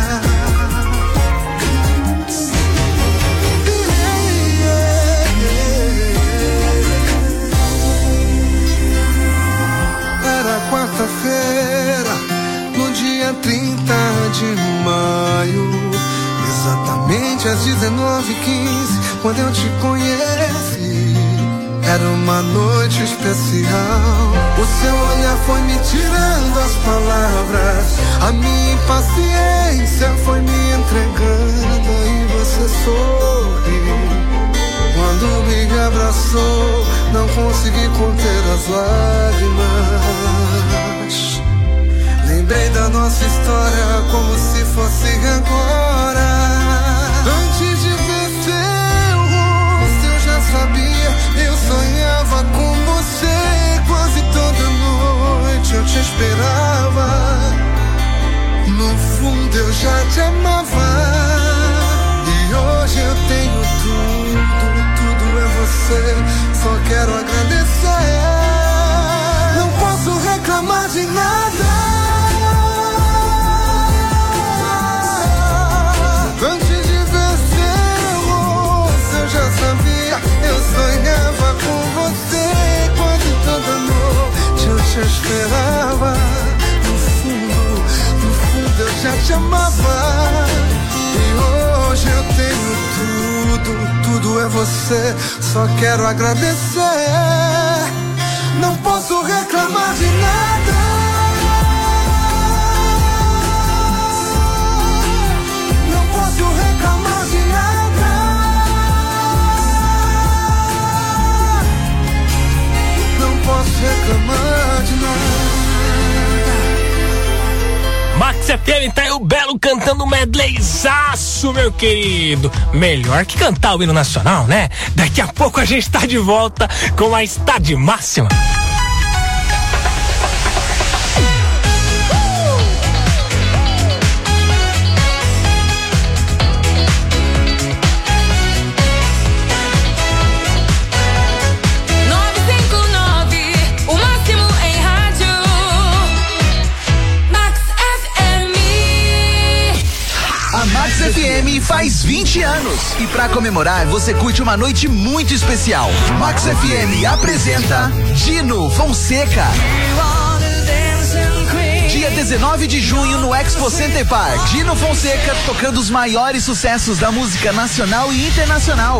Era quarta-feira, no dia trinta de maio, exatamente às dezenove e quinze, quando eu te conheci. Era uma noite especial. O seu olhar foi me tirando as palavras, a minha impaciência foi me entregando e você sorriu. Quando me abraçou, não consegui conter as lágrimas. Lembrei da nossa história como se fosse agora. Antes de ver seu rosto eu já sabia, eu sonhava com você. Quase toda noite eu te esperava. No fundo eu já te amava. E hoje eu tenho tudo você, só quero agradecer. Não posso reclamar de nada. Antes de vencer você, eu já sabia. Eu sonhava com você. Quando toda noite eu te esperava. No fundo, no fundo eu já te amava. E hoje eu tenho tudo, tudo é você. Só quero agradecer. Não posso reclamar de nada. Não posso reclamar de nada. Não posso reclamar de nada. Max F M tá aí o Belo cantando um medleyzaço, meu querido. Melhor que cantar o hino nacional, né? Daqui a pouco a gente tá de volta com a Estádio Máxima. F M faz vinte anos e pra comemorar você curte uma noite muito especial. Max F M apresenta Dino Fonseca. Dia dezenove de junho no Expo Center Park. Dino Fonseca tocando os maiores sucessos da música nacional e internacional.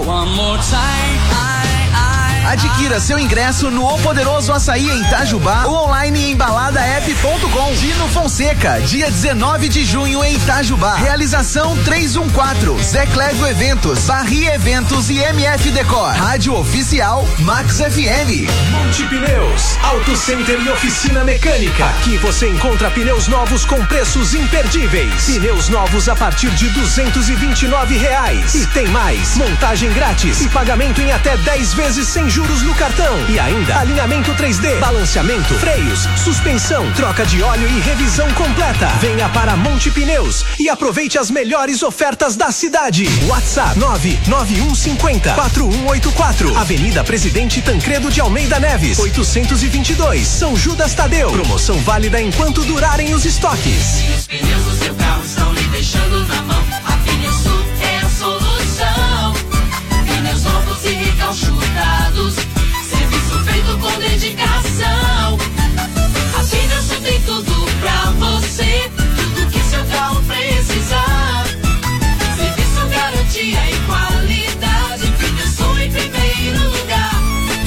Adquira seu ingresso no O Poderoso Açaí em Itajubá ou online em balada app ponto com. Dino Fonseca, dia dezenove de junho em Itajubá. Realização trezentos e quatorze, Zé Clébio Eventos, Barri Eventos e M F Decor. Rádio Oficial Max F M. Monte Pneus, Auto Center e Oficina Mecânica. Aqui você encontra pneus novos com preços imperdíveis. Pneus novos a partir de duzentos e vinte e nove reais. E tem mais, montagem grátis e pagamento em até dez vezes sem juros no cartão. E ainda alinhamento três D, balanceamento, freios, suspensão, troca de óleo e revisão completa. Venha para Monte Pneus e aproveite as melhores ofertas da cidade. WhatsApp nove nove um cinco zero quatro um oito quatro. Avenida Presidente Tancredo de Almeida Neves, oitocentos e vinte e dois, São Judas Tadeu. Promoção válida enquanto durarem os estoques. Os pneus do seu carro estão lhe deixando na mão. A Pneusul é a solução. Pneus novos e recalchutados, serviço feito com dedicação. A Pneusul tem tudo pra você, tudo que seu carro precisar. Serviço, garantia e qualidade. Pneusul em primeiro lugar.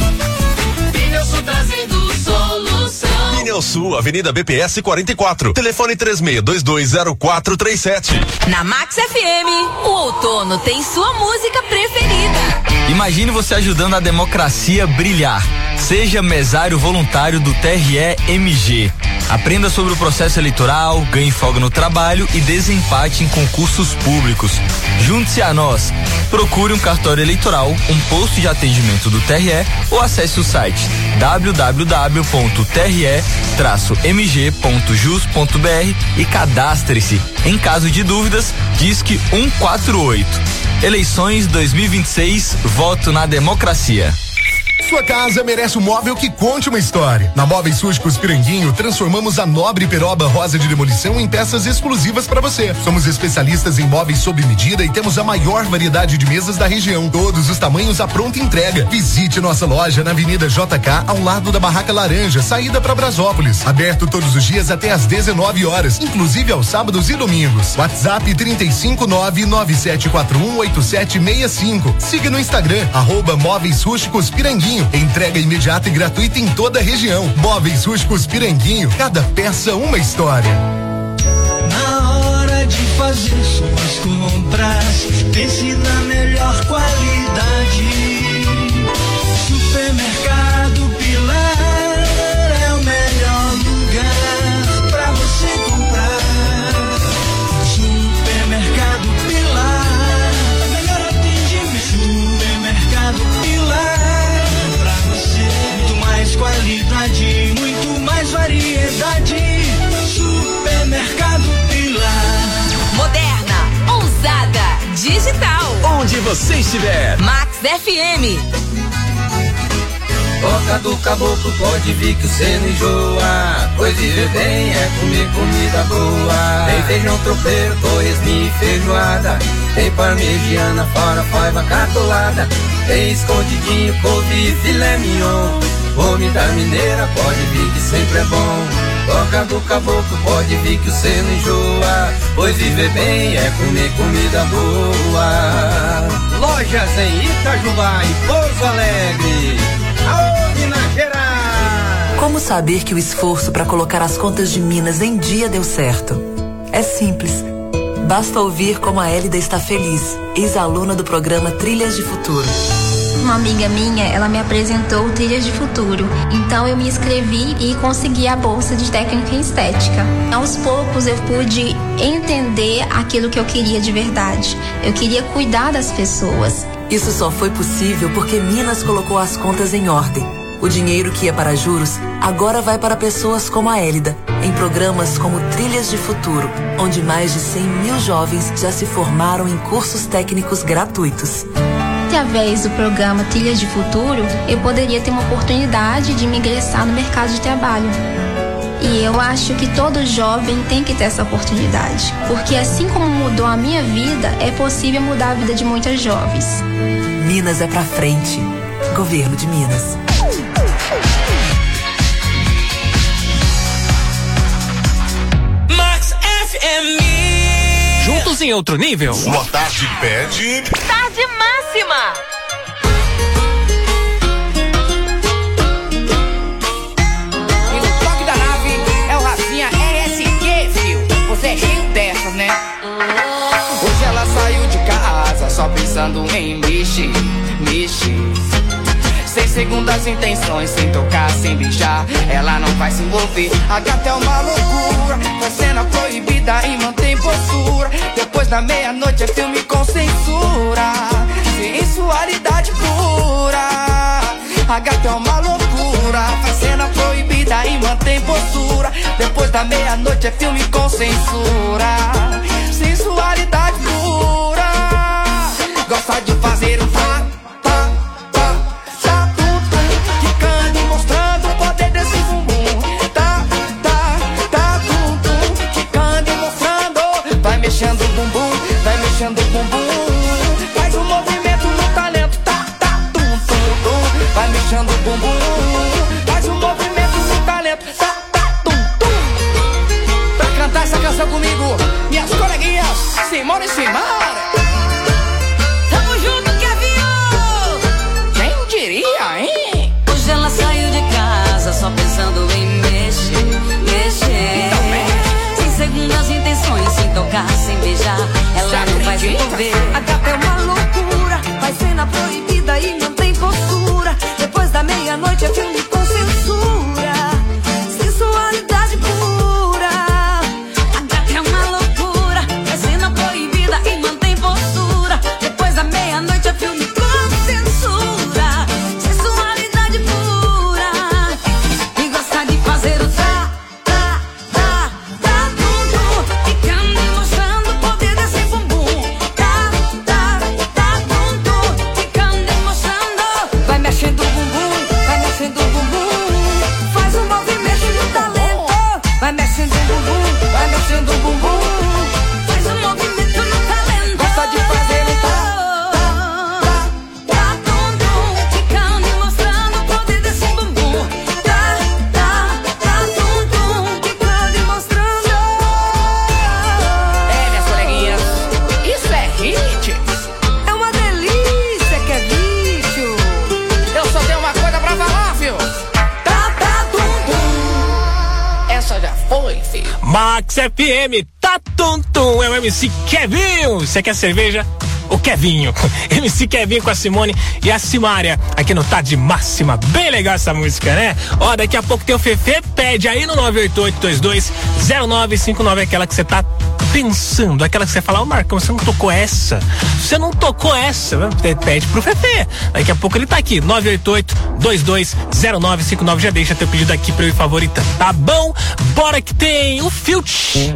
Pneusul trazendo solução. Pneusul, Avenida B P S quarenta e quatro. Telefone três seis dois dois zero quatro três sete. Na Max F M, o outono tem sua música preferida. Imagine você ajudando a democracia a brilhar. Seja mesário voluntário do T R E M G. Aprenda sobre o processo eleitoral, ganhe folga no trabalho e desempate em concursos públicos. Junte-se a nós. Procure um cartório eleitoral, um posto de atendimento do T R E ou acesse o site w w w ponto t r e traço m g ponto jus ponto b r e cadastre-se. Em caso de dúvidas, disque um quatro oito. Eleições dois mil e vinte e seis, voto na democracia. Sua casa merece um móvel que conte uma história. Na Móveis Rústicos Piranguinho, transformamos a nobre peroba rosa de demolição em peças exclusivas para você. Somos especialistas em móveis sob medida e temos a maior variedade de mesas da região. Todos os tamanhos à pronta entrega. Visite nossa loja na Avenida J K, ao lado da Barraca Laranja, saída para Brasópolis. Aberto todos os dias até às dezenove horas, inclusive aos sábados e domingos. WhatsApp trinta e cinco nove nove sete quatro um oito sete seis cinco. Siga no Instagram, arroba Móveis Rústicos Piranguinho. Entrega imediata e gratuita em toda a região. Móveis Rústicos Piranguinho, cada peça uma história. Na hora de fazer suas compras, pense na melhor qualidade. Supermercado Pilar é o melhor lugar pra você comprar. Supermercado Pilar, melhor atendimento. Supermercado Pilar, qualidade, muito mais variedade. Supermercado Pilar. Moderna, ousada, digital. Onde você estiver. Max F M. Boca do caboclo, pode vir que você não enjoa. Pois viver bem é comer comida boa. Tem feijão tropeiro, torresminho e feijoada. Tem parmegiana, farofa, catolada. Tem escondidinho, couve e filé mignon. Comida mineira, pode vir que sempre é bom. Boca do caboclo, pode vir que você não enjoa. Pois viver bem é comer comida boa. Lojas em Itajubá e Pouso Alegre. Aô, Minas Gerais! Como saber que o esforço para colocar as contas de Minas em dia deu certo? É simples. Basta ouvir como a Hélida está feliz, ex-aluna do programa Trilhas de Futuro. Uma amiga minha, ela me apresentou o Trilhas de Futuro. Então eu me inscrevi e consegui a bolsa de técnica em estética. Aos poucos eu pude entender aquilo que eu queria de verdade. Eu queria cuidar das pessoas. Isso só foi possível porque Minas colocou as contas em ordem. O dinheiro que ia para juros agora vai para pessoas como a Hélida, em programas como Trilhas de Futuro, onde mais de cem mil jovens já se formaram em cursos técnicos gratuitos. Através do programa Trilhas de Futuro, eu poderia ter uma oportunidade de me ingressar no mercado de trabalho. E eu acho que todo jovem tem que ter essa oportunidade, porque assim como mudou a minha vida, é possível mudar a vida de muitas jovens. Minas é pra frente. Governo de Minas. Max F M. Juntos em outro nível. Boa tarde, pede. Tarde máxima. E no toque da nave é o Rafinha R S Q, fio. Você é cheio dessas, né? Hoje ela saiu de casa só pensando em mexer, mexer. Sem segundas intenções, sem tocar, sem beijar. Ela não vai se envolver. A gata é uma loucura, faz cena proibida e mantém postura. Depois da meia-noite é filme com censura, sensualidade pura. A gata é uma loucura, faz cena proibida e mantém postura. Depois da meia-noite é filme com censura, sensualidade pura. Gosta de fazer um tá, tá, tá, tá, tum, tum, quicando e mostrando o poder desse bumbum. Tá, tá, tá, tum, tum, quicando e mostrando. Vai mexendo o bumbum, vai mexendo o bumbum. Faz um movimento no talento, tá, tá, tum, tum, tum. Vai mexendo o bumbum, faz um movimento no talento, tá, tá, tum, tum. Pra cantar essa canção comigo, minhas coleguinhas, Simone e Simara. Tamo junto, Kevinho! Quem diria, hein? Hoje ela saiu de casa só pensando em mexer, mexer. Sem segundas intenções, sem tocar, sem beijar. Ela não vai se envolver. A gata é uma loucura, faz cena proibida e não tem postura. Depois da meia-noite é filme com censura, sensualidade pura. A gata é uma loucura, faz cena proibida e mantém postura. Depois da meia-noite é filme com censura, sensualidade pura. E gosta de fazer o tá, tá, tá, tá, tudo. Ficando e mostrando o poder desse bumbum. Tá, tá, tá, tudo. Ficando e mostrando. Vai mexendo o bumbum, vai mexendo o bumbum. Faz um movimento no talento. Vai mexendo o bumbum, vai mexendo o bumbum. Faz um movimento no talento. Gosta de fazer um tá, tá, tá, tudo. Ficando e mostrando o poder desse bumbum. Tá, tá, tá, tudo. Ficando e mostrando. É, minhas coleguinhas, isso é hit. É uma delícia, que é bicho. Eu só tenho uma coisa pra falar, fio. Tá, tá, tudo. Essa já foi, filho. Max F M, tá tum tum, é o M C Kevinho. Você quer cerveja? O Kevinho. M C Kevinho com a Simone e a Simária aqui no Tá de Máxima. Bem legal essa música, né? Ó, daqui a pouco tem o Fefe, pede aí no nove oito oito dois dois zero nove cinco nove, aquela que você tá pensando, aquela que você fala, ô Marcão, você não tocou essa? Você não tocou essa? Pede pro Fefe. Daqui a pouco ele tá aqui, nove oito oito dois dois zero nove cinco nove. Já deixa teu pedido aqui pra eu ir favorita, tá bom? Bora que tem o Filch.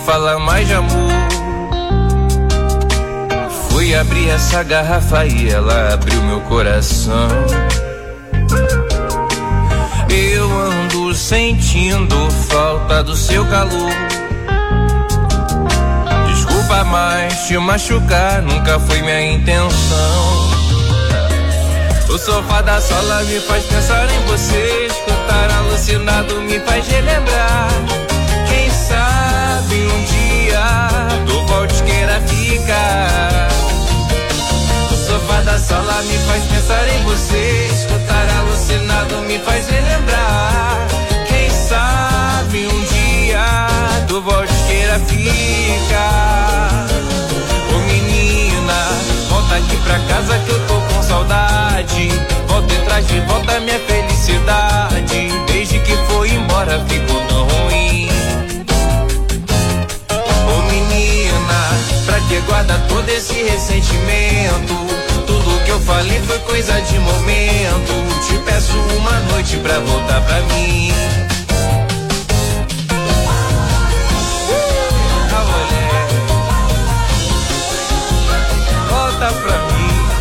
fala mais de amor. Fui abrir essa garrafa e ela abriu meu coração. Eu ando sentindo falta do seu calor. Desculpa, mas te machucar nunca foi minha intenção. O sofá da sala me faz pensar em você. Escutar alucinado me faz relembrar. Quem sabe um dia tu volte queira ficar. O sofá da sala me faz pensar em você. Escutar alucinado me faz relembrar. Quem sabe um dia tu volte queira ficar. Ô menina, volta aqui pra casa que eu tô com saudade. Volta e traz de volta minha felicidade. Desde que foi embora ficou tão ruim. Ô menina, pra que guarda todo esse ressentimento? Tudo que eu falei foi coisa de momento. Te peço uma noite pra voltar pra mim. Ah, mulher, volta pra mim.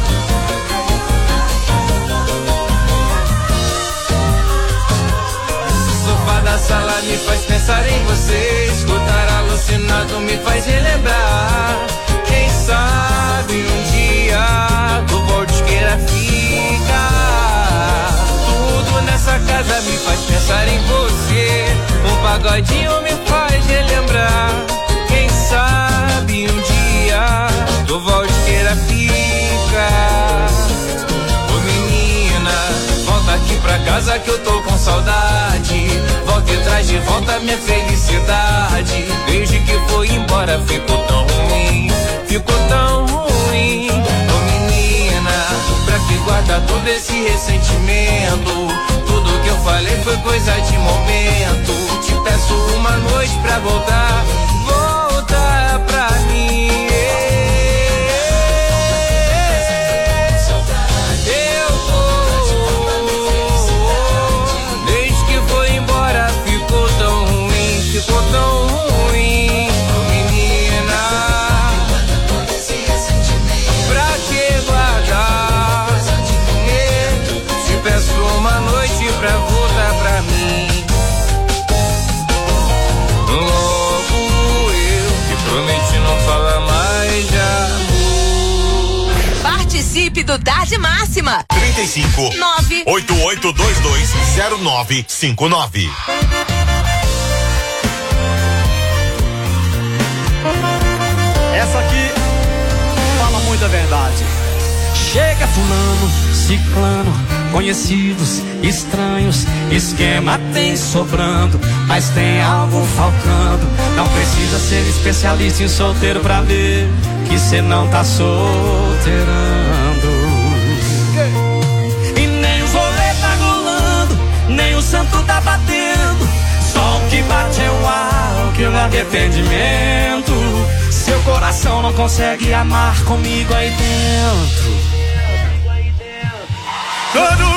Da sala me faz pensar em você. Escutar alucinado me faz relembrar. Quem sabe um dia tu volte queira ficar. Tudo nessa casa me faz pensar em você. Um pagodinho me faz relembrar. Quem sabe um dia tu volte queira ficar. Ô menina, volta aqui pra casa que eu tô com saudade. Volta e traz de volta minha felicidade. Desde que foi embora ficou tão ruim. Ficou tão ruim. Ô menina, pra que guarda todo esse ressentimento? Tudo que eu falei foi coisa de momento. Te peço uma noite pra voltar. Volta pra mim. Ficou tão ruim, menina. Pra que guardar? Te peço uma noite pra voltar pra mim. Logo eu que prometi não falar mais de amor. Participe do Tarde Máxima. trinta e cinco, nove oito oito dois dois zero nove cinco nove. Essa aqui fala muita verdade. Chega fulano, ciclano, conhecidos, estranhos, esquema tem sobrando, mas tem algo faltando. Não precisa ser especialista em solteiro pra ver que cê não tá solteirando. E nem o rolê tá rolando, nem o santo tá batendo. Só o que bate é o álcool e o arrependimento. Seu coração não consegue amar comigo aí dentro. Todo